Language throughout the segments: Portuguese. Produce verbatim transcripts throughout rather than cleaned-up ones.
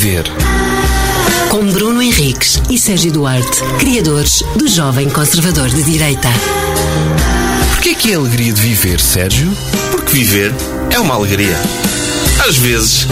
Viver. Com Bruno Henriques e Sérgio Duarte, criadores do Jovem Conservador de Direita. Porquê que é a alegria de viver, Sérgio? Porque viver é uma alegria. Às vezes.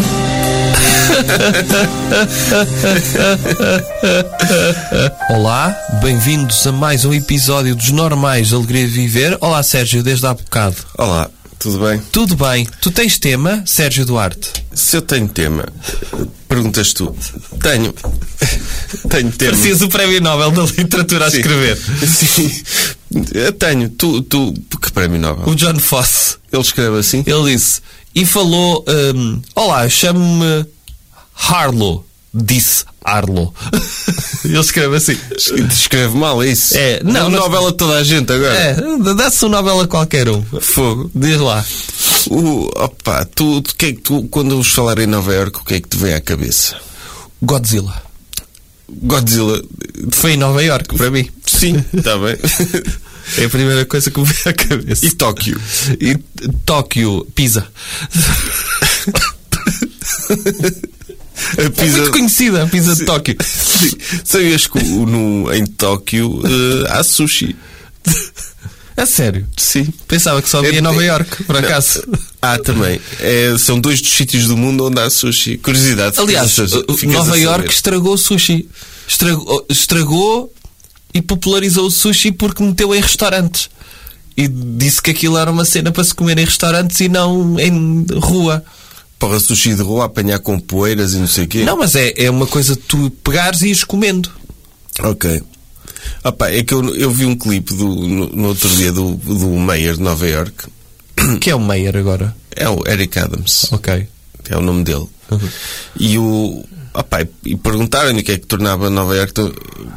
Olá, bem-vindos a mais um episódio dos Normais de Alegria de Viver. Olá, Sérgio, desde há bocado. Olá, tudo bem? Tudo bem. Tu tens tema, Sérgio Duarte? Se eu tenho tema, perguntas tu. Tenho. Tenho tema. Parecias o Prémio Nobel da Literatura a Sim. escrever. Sim. Eu tenho. Tu, tu, que Prémio Nobel? O John Fosse. Ele escreve assim? Ele disse, e falou, hum, olá, chamo-me Harlow. Disse Harlow. Ele escreve assim. Escreve mal, é isso? É, não, Dá um não- Nobel a toda a gente agora. É, dá-se um Nobel a qualquer um. Fogo. Diz lá. O, opa, tu, tu, que é que tu, quando vos falar em Nova Iorque, o que é que te vem à cabeça? Godzilla. Godzilla. Foi em Nova Iorque, para mim. Sim, está bem. É a primeira coisa que me veio à cabeça. E Tóquio? E Tóquio, Pisa. A É pizza... muito conhecida a Pisa de Tóquio. Sim. Sabias que no, em Tóquio uh, há sushi? A sério? Sim. Pensava que só havia É- em Nova é- Iorque, por Não. acaso. Ah, também. É, são dois dos sítios do mundo onde há sushi. Curiosidade. Aliás, ficas a- ficas Nova a saber. Iorque estragou o sushi. Estragou, estragou e popularizou o sushi porque meteu em restaurantes. E disse que aquilo era uma cena para se comer em restaurantes e não em rua. Porra, sushi de rua, apanhar com poeiras e não sei o quê. Não, mas é, é uma coisa de tu pegares e ires comendo. Ok. Opa, é que eu, eu vi um clipe do, no, no outro dia do, do Mayor de Nova Iorque. Que é o Meyer agora? É o Eric Adams. Ok. É o nome dele. Uhum. E o. Opa, e perguntaram-lhe o que é que tornava Nova Iorque tão.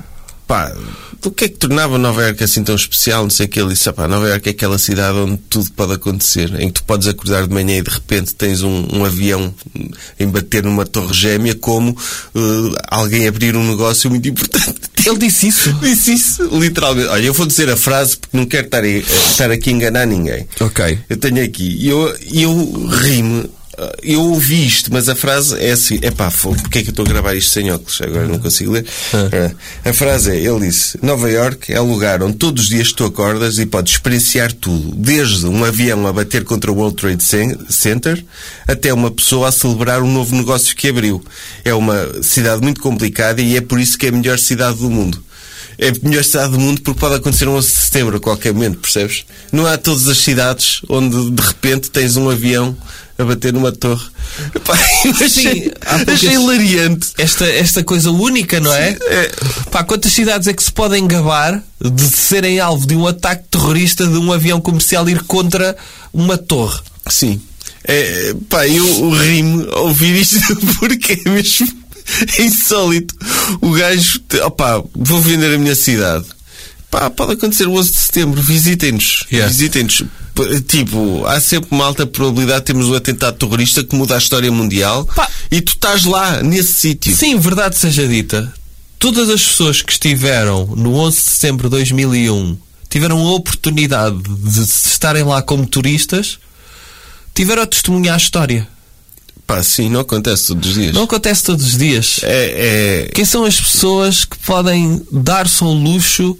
Pá, o que é que tornava Nova Iorque assim tão especial? Não sei o que ele disse. Pá, Nova Iorque é aquela cidade onde tudo pode acontecer. Em que tu podes acordar de manhã e de repente tens um, um avião em bater numa torre gêmea, como uh, alguém abrir um negócio muito importante. Ele disse isso? Disse isso, literalmente. Olha, eu vou dizer a frase porque não quero estar, a, estar aqui a enganar ninguém. Ok. Eu tenho aqui. E eu, eu ri-me. Eu ouvi isto, mas a frase é assim. Epá, fogo, porque é que eu estou a gravar isto sem óculos? Agora não consigo ler. Ah. A frase é, ele disse: Nova Iorque é o lugar onde todos os dias tu acordas e podes experienciar tudo. Desde um avião a bater contra o World Trade Center até uma pessoa a celebrar um novo negócio que abriu. É uma cidade muito complicada e é por isso que é a melhor cidade do mundo. É a melhor cidade do mundo porque pode acontecer um onze de setembro a qualquer momento, percebes? Não há todas as cidades onde de repente tens um avião a bater numa torre. Epá, eu achei, Sim, há poucas- achei hilariante. Esta, esta coisa única, não é? É. Pá, quantas cidades é que se podem gabar de serem alvo de um ataque terrorista de um avião comercial ir contra uma torre? Sim. É, pá, eu ri-me ao ouvir isto porque é mesmo insólito. O gajo, opá, vou vender a minha cidade. Pá, pode acontecer o onze de setembro, visitem-nos. Yeah. Visitem-nos. P- Tipo, há sempre uma alta probabilidade de termos um atentado terrorista que muda a história mundial. Pá. E tu estás lá, nesse sítio. Sim, verdade seja dita, todas as pessoas que estiveram no onze de setembro de dois mil e um tiveram a oportunidade de estarem lá como turistas, tiveram a testemunhar a história. Pá, sim, não acontece todos os dias. Não acontece todos os dias. É, é... Quem são as pessoas que podem dar-se ao luxo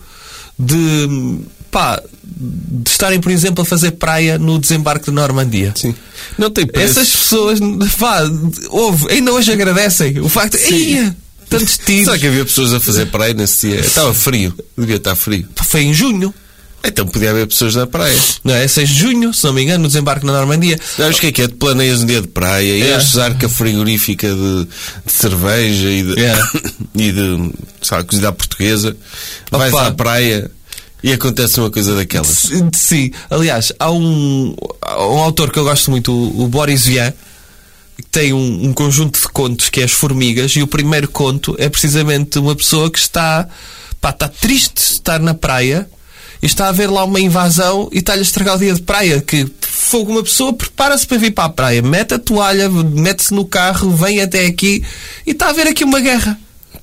de, pá, de estarem, por exemplo, a fazer praia no desembarque de Normandia? Sim. Não tem preço. Essas pessoas, pá, ouve, ainda hoje agradecem o facto de, "Eia, tantos tiros." Será que havia pessoas a fazer praia nesse dia? Estava frio. Devia estar frio. Pá, foi em junho, Então podia haver pessoas na praia. não é? seis de junho, se não me engano, no desembarque na Normandia. Sabes o que é que é? Tu planeias um dia de praia e É. enches a arca frigorífica de, de cerveja e de, É. e de sabe, cozida à portuguesa. Vais Opa. à praia e acontece uma coisa daquelas. Sim, aliás, há um, há um autor que eu gosto muito, o, o Boris Vian, que tem um, um conjunto de contos que é As Formigas, e o primeiro conto é precisamente uma pessoa que está, pá, está triste de estar na praia e está a ver lá uma invasão e está-lhe a estragar o dia de praia. Que fogo, uma pessoa prepara-se para vir para a praia, mete a toalha, mete-se no carro, vem até aqui e está a ver aqui uma guerra.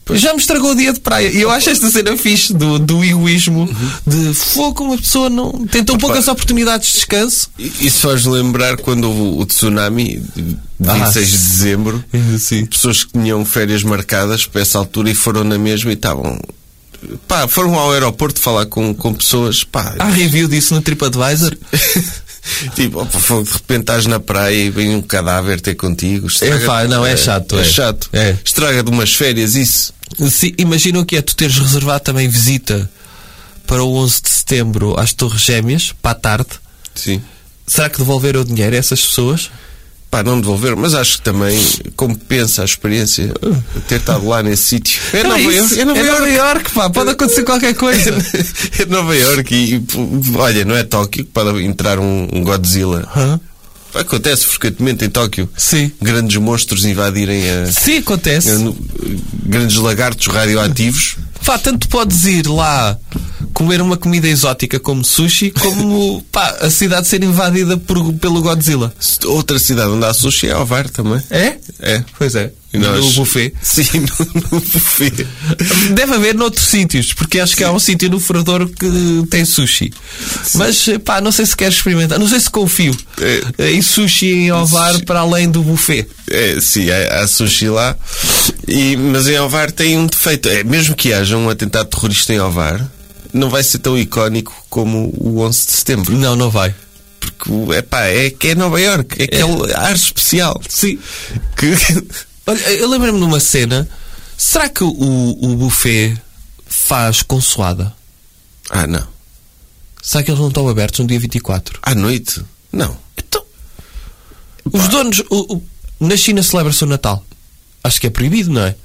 Já me estragou o dia de praia. E eu acho esta cena fixe do, do egoísmo, de fogo, uma pessoa não tem tão poucas oportunidades de descanso. Isso faz lembrar quando houve o tsunami de vinte e seis de dezembro. Sim. Pessoas que tinham férias marcadas para essa altura e foram na mesma e estavam... Pá, foram ao aeroporto falar com, com pessoas. Pá, Há review disso no TripAdvisor. Tipo, opa, de repente estás na praia e vem um cadáver ter contigo. É, pá, não, é chato. É, É, é chato. É. Estraga de umas férias, isso. Se, imagina o que é tu teres reservado também visita para o onze de setembro às Torres Gêmeas, para a tarde. Sim. Será que devolveram o dinheiro a essas pessoas? Pá, não devolver, mas acho que também compensa a experiência ter estado lá nesse sítio. É Nova Iorque. É Nova Iorque, pá, pode acontecer qualquer coisa. É Nova Iorque e, olha, não é Tóquio que pode entrar um, um Godzilla. Hã? Acontece frequentemente em Tóquio. Sim. Grandes monstros invadirem a... Sim, acontece. Grandes lagartos radioativos. Pá, tanto podes ir lá comer uma comida exótica como sushi, como pá, a cidade ser invadida por, pelo Godzilla. Outra cidade onde há sushi é Ovar também. É? É. Pois é. E nós... No buffet. Sim, no, no buffet. Deve haver noutros sítios, porque acho que há um sítio no Furadouro que tem sushi. Sim. Mas, pá, não sei se quero experimentar. Não sei se confio é. em sushi em Ovar para além do buffet. É, sim, há, há sushi lá. E, mas em Ovar tem um defeito. É, mesmo que haja um atentado terrorista em Ovar, não vai ser tão icónico como o onze de setembro. Não, não vai. Porque, epá, é que é Nova Iorque. É aquele é. ar especial. Sim. Que... Olha, eu lembro-me de uma cena. Será que o, o buffet faz consoada? Ah, não. Será que eles não estão abertos no dia vinte e quatro? À noite? Não. Então, os donos... O, o, na China celebra-se o Natal. Acho que é proibido, não é?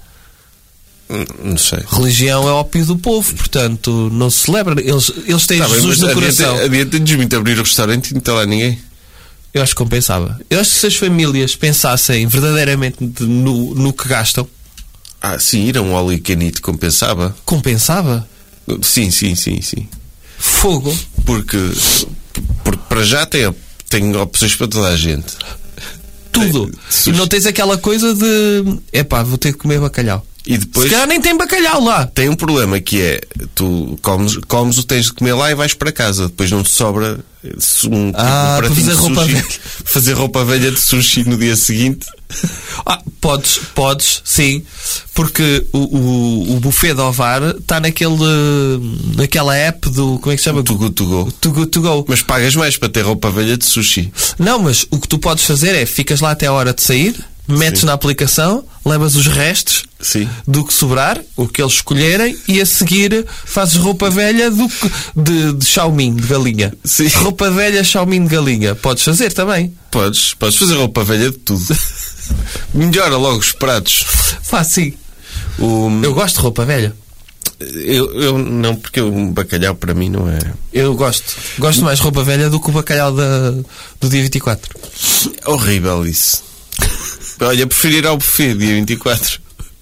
Não sei. Religião é ópio do povo, portanto, não se celebra. Eles, eles têm tá Jesus bem, no coração. Adianta-nos muito abrir o restaurante e não está lá ninguém. Eu acho que compensava. Eu acho que se as famílias pensassem verdadeiramente no, no que gastam... Ah, sim, ir a um all you can eat compensava. Compensava? Sim, sim, sim, sim. Fogo. Porque, porque para já tem, tem opções para toda a gente. Tudo. E não tens aquela coisa de... Epá, vou ter que comer bacalhau. E depois... Se calhar nem tem bacalhau lá. Tem um problema que é, tu comes, comes o tens de comer lá e vais para casa. Depois não te sobra um, ah, um pratinho fazer de roupa sushi. velha. Fazer roupa velha de sushi no dia seguinte. Ah, podes, podes, sim. Porque o, o, o buffet de Ovar está naquele, naquela app do... Como é que se chama? Too Good To Go. Too Good To Go. Mas pagas mais para ter roupa velha de sushi. Não, mas o que tu podes fazer é, ficas lá até a hora de sair, metes sim. na aplicação, levas os restos sim. do que sobrar, o que eles escolherem, e a seguir fazes roupa velha do que, de, de Xiaomin, de galinha. Sim. Roupa velha Xiaomin de galinha. Podes fazer também. Podes, podes fazer roupa velha de tudo. Melhora logo os pratos. Faz sim. O... Eu gosto de roupa velha. Eu, eu não, porque o bacalhau para mim não é... Eu gosto. Gosto mais de roupa velha do que o bacalhau da, do dia vinte e quatro. É horrível isso. Olha, preferir ao buffet dia vinte e quatro.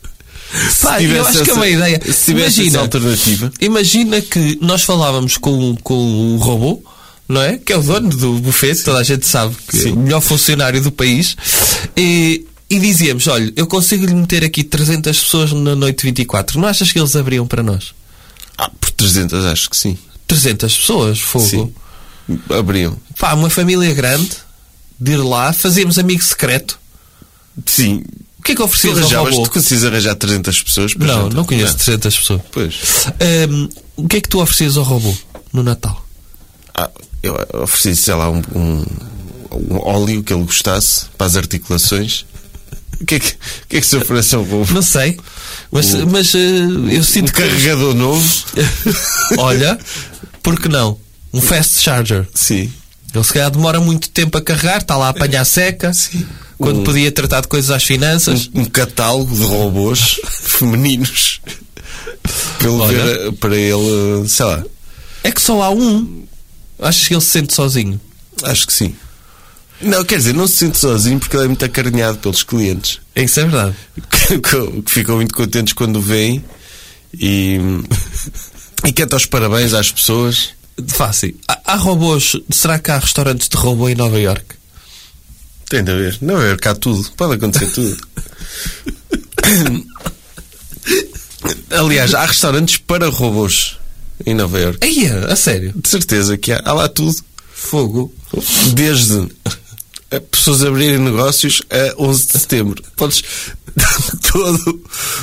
Pá, eu acho essa, que é uma ideia. Se tivesse imagina, essa alternativa. Imagina que nós falávamos com, com o robô, não é? Que é o dono do buffet, toda a gente sabe que Sim. é o melhor funcionário do país. E, e dizíamos, olha, eu consigo lhe meter aqui trezentas pessoas na noite vinte e quatro. Não achas que eles abriam para nós? Ah, por trezentas acho que sim. trezentas pessoas, fogo. Sim. Abriam. Pá, uma família grande, de ir lá, fazíamos amigo secreto. Sim. O que é que oferecias ao robô? Tu consegues arranjar trezentas pessoas? Não, jantar? não conheço não. trezentas pessoas. Pois. Um, o que é que tu oferecias ao robô no Natal? Ah, eu ofereci, sei lá, um, um, um óleo que ele gostasse para as articulações. O que é que, o que, é que se oferece ao robô? Não sei. Mas, um, mas uh, eu sinto um que... carregador novo. Olha, por que não? Um fast charger. Sim. Ele se calhar demora muito tempo a carregar, está lá a apanhar seca. Sim. Quando um, podia tratar de coisas às finanças. Um, um catálogo de robôs femininos para ele, ver, para ele, sei lá. É que só há um. Achas que ele se sente sozinho? Acho que sim. Não, quer dizer, não se sente sozinho porque ele é muito acarinhado pelos clientes. Isso é verdade. Que, que ficam muito contentes quando o veem e, e canta os parabéns às pessoas. Fácil. Há, há robôs. Será que há restaurantes de robô em Nova Iorque? Tem de haver. Não é cá tudo. Pode acontecer tudo. Aliás, há restaurantes para robôs em Nova Iorque. Aí, a sério? De certeza que há. Há lá tudo. Fogo. Desde pessoas abrirem negócios a onze de setembro. Podes... todo...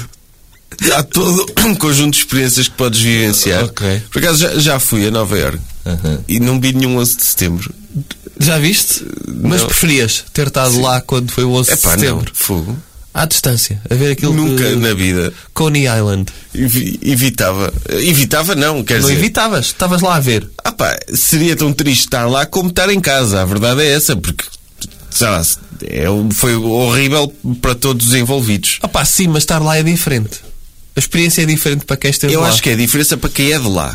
Há todo um conjunto de experiências que podes vivenciar. Ok. Por acaso já, já fui a Nova Iorque. Uhum. E não vi nenhum onze de setembro. Já viste? Mas Não. preferias ter estado lá quando foi o onze de Epá, setembro? não. Fogo. À distância. A ver aquilo Nunca que... na vida. Coney Island. Evi- Evitava. Evitava não, quer Não dizer... evitavas. Estavas lá a ver. Ah pá, seria tão triste estar lá como estar em casa. A verdade é essa, porque sei lá, é, foi horrível para todos os envolvidos. Ah pá, sim, mas estar lá é diferente. A experiência é diferente para quem esteve Eu lá. acho que é a diferença para quem é de lá.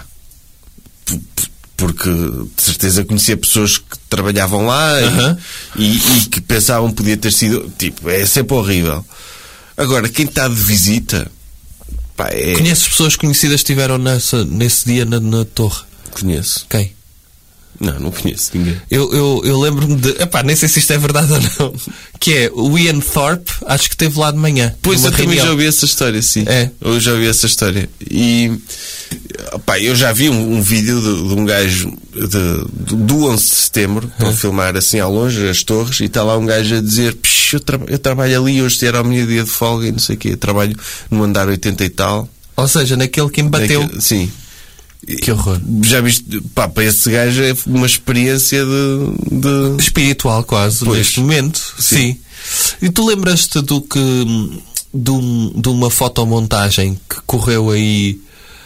P- p- Porque de certeza conhecia pessoas que trabalhavam lá e- Aham. e, e que pensavam que podia ter sido. Tipo, é sempre horrível. Agora, quem está de visita. Pá, é... Conheces pessoas conhecidas que estiveram nessa, nesse dia na, na torre? Conheço. Quem? Não, não conheço ninguém. Eu, eu, eu lembro-me de... Epá, nem sei se isto é verdade ou não. Que é o Ian Thorpe, acho que esteve lá de manhã. Pois numa eu também reunião. já ouvi essa história, sim. É. Eu já ouvi essa história. E opá, eu já vi um, um vídeo de, de um gajo de, do onze de setembro, estão a filmar assim ao longe as torres, e está lá um gajo a dizer: "Psh, eu, tra eu trabalho ali, hoje era o meu dia de folga e não sei o quê, eu trabalho no andar oitenta e tal." Ou seja, naquele que me bateu. Naquele- sim. Que horror. Já viste, pá, para esse gajo é uma experiência de. de... Espiritual, quase, Pois. neste momento. Sim. Sim. E tu lembras-te do que. De, um, de uma fotomontagem que correu aí.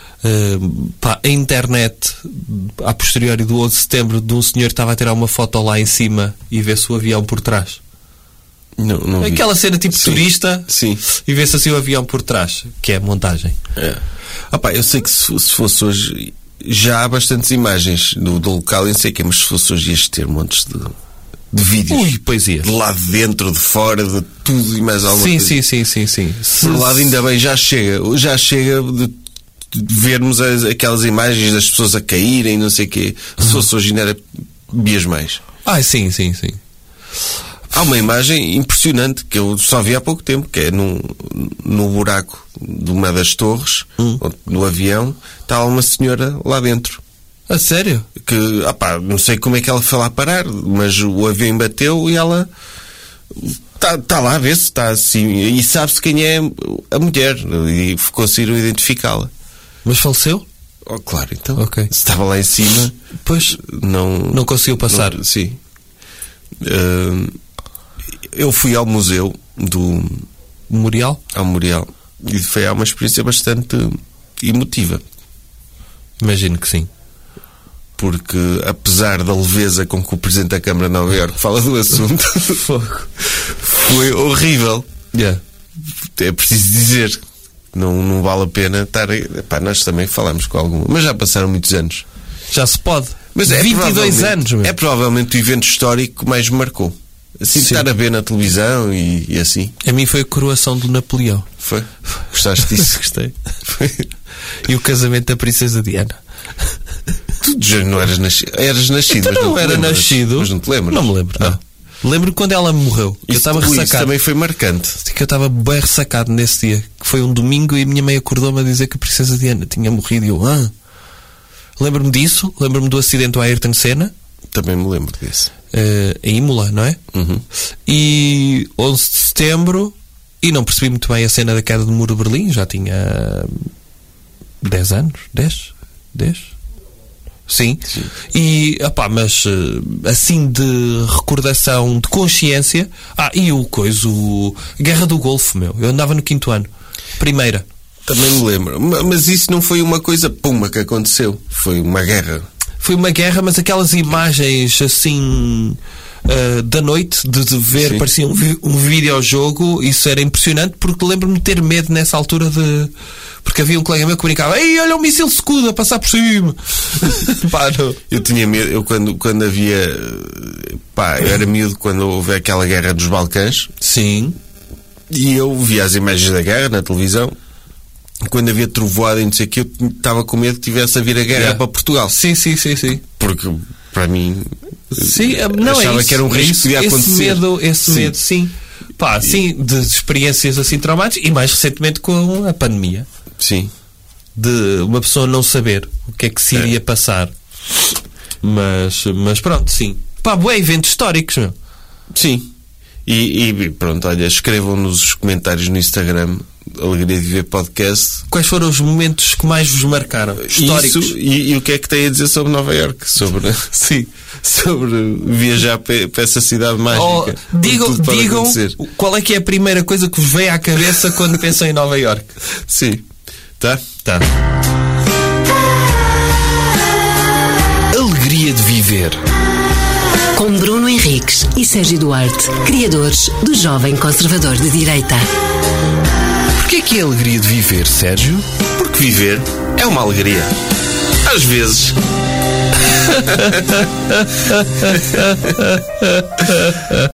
Uh, pá, a internet a posteriori do onze de setembro, de um senhor que estava a tirar uma foto lá em cima e vê-se o avião por trás. Não, não vi. Aquela cena tipo Sim. turista. Sim. E vê-se assim o avião por trás, que é a montagem. É. Ah pá, eu sei que se, se fosse hoje já há bastantes imagens do, do local, eu não sei o que, mas se fosse hoje ias ter montes de, de vídeos. Ui, poesia. De lá de dentro, de fora, de tudo e mais alguma Sim, coisa. sim, sim, sim, sim. Se- Por um lado, ainda bem, já chega. Já chega de, de vermos as, aquelas imagens das pessoas a caírem, não sei o quê. Se fosse hoje ainda era vias mais. Ah, sim, sim, sim. Há uma imagem impressionante que eu só vi há pouco tempo, que é no, no buraco de uma das torres, Hum. no avião, está uma senhora lá dentro. A sério? Que, ah pá, não sei como é que ela foi lá parar, mas o avião bateu e ela está tá lá a ver se está assim. E sabe-se quem é a mulher e conseguiram identificá-la. Mas faleceu? Oh, claro, então. Ok. Se estava lá em cima, Pois. não. Não conseguiu passar. não- sim. Ah, eu fui ao museu do. Memorial? ao Memorial e foi uma experiência bastante emotiva, Imagino que sim. porque apesar da leveza com que o Presidente da Câmara de Nova Iorque fala do assunto, foi horrível. Yeah. É preciso dizer, não, não vale a pena estar. Epá, nós também falamos com alguma, mas já passaram muitos anos. Já se pode. Mas é vinte e dois provavelmente- anos, meu. É provavelmente o evento histórico que mais me marcou. Assim, de Sim. estar a ver na televisão e, e assim. A mim foi a coroação do Napoleão. Foi? Gostaste disso? Gostei. Foi. E o casamento da Princesa Diana. Tu já não eras nascido. Eras nascido, Então mas não te era lembras. nascido. Mas não te lembras? Não me lembro, Ah. não. Lembro quando ela morreu. Eu Isso, estava isso ressacado. também foi marcante. Que eu estava bem ressacado nesse dia. Que foi um domingo e a minha mãe acordou-me a dizer que a Princesa Diana tinha morrido. E eu, ah. Lembro-me disso. Lembro-me do acidente do Ayrton Senna. Também me lembro disso. Uh, em Imola, não é? Uhum. E onze de setembro, e não percebi muito bem a cena da queda do muro de Berlim, já tinha dez anos, dez? dez? Sim. Sim. E, opá, mas uh, assim de recordação, de consciência. Ah, e o coisa, o Guerra do Golfo, meu. Eu andava no quinto ano. Primeira. Também me lembro. Ma- Mas isso não foi uma coisa puma que aconteceu. Foi uma guerra. Foi uma guerra, mas aquelas imagens assim uh, da noite de, de ver, Sim. parecia um, vi- um videojogo, isso era impressionante, porque lembro-me de ter medo nessa altura de. Porque havia um colega meu que brincava: ei, olha o míssil Scudo a passar por cima. Pá, não. Eu tinha medo, eu quando, quando havia. Pá, eu era miúdo quando houve aquela guerra dos Balcãs Sim. e eu via as imagens da guerra na televisão. Quando havia trovoada e não sei o que, eu estava com medo que tivesse a vir a guerra Yeah. para Portugal. Sim, sim, sim, sim. Porque, para mim, Sim, eh, não achava é isso, que era um é risco isso, que podia esse acontecer. medo, esse Sim. medo, sim. Pá, sim, de experiências assim traumáticas e mais recentemente com a pandemia. Sim. de uma pessoa não saber o que é que se iria é. passar. Mas, mas pronto, sim. Pá, bué, eventos históricos, meu. Sim. E, e pronto, olha, escrevam nos comentários no Instagram Alegria de Viver Podcast. Quais foram os momentos que mais vos marcaram? Históricos. Isso, e, e o que é que tem a dizer sobre Nova Iorque? Sobre, sim, sobre viajar para essa cidade mágica. Oh, digam digam qual é que é a primeira coisa que vos veio à cabeça quando pensam em Nova Iorque. Sim. Tá? Tá. Alegria de Viver. Com Bruno Henriques e Sérgio Duarte, criadores do Jovem Conservador de Direita. Porquê que é alegria de viver, Sérgio? Porque viver é uma alegria. Às vezes.